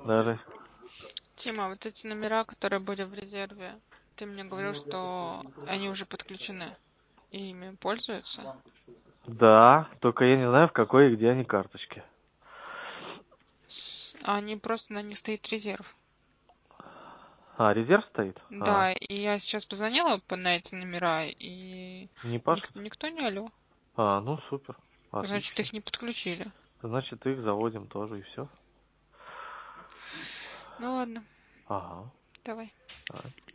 Даже. Тима, вот эти номера, которые были в резерве, ты мне говорил, что они уже подключены и ими пользуются? Да, только я не знаю, в какой и где они карточки. Они просто на них стоит резерв. А, резерв стоит? А, Да, и я сейчас позвонила на эти номера, и не пашет? никто не алло. А, ну супер. Значит, Отлично. их не подключили. Значит, их заводим тоже и все. Ну ладно, Ага. давай. А,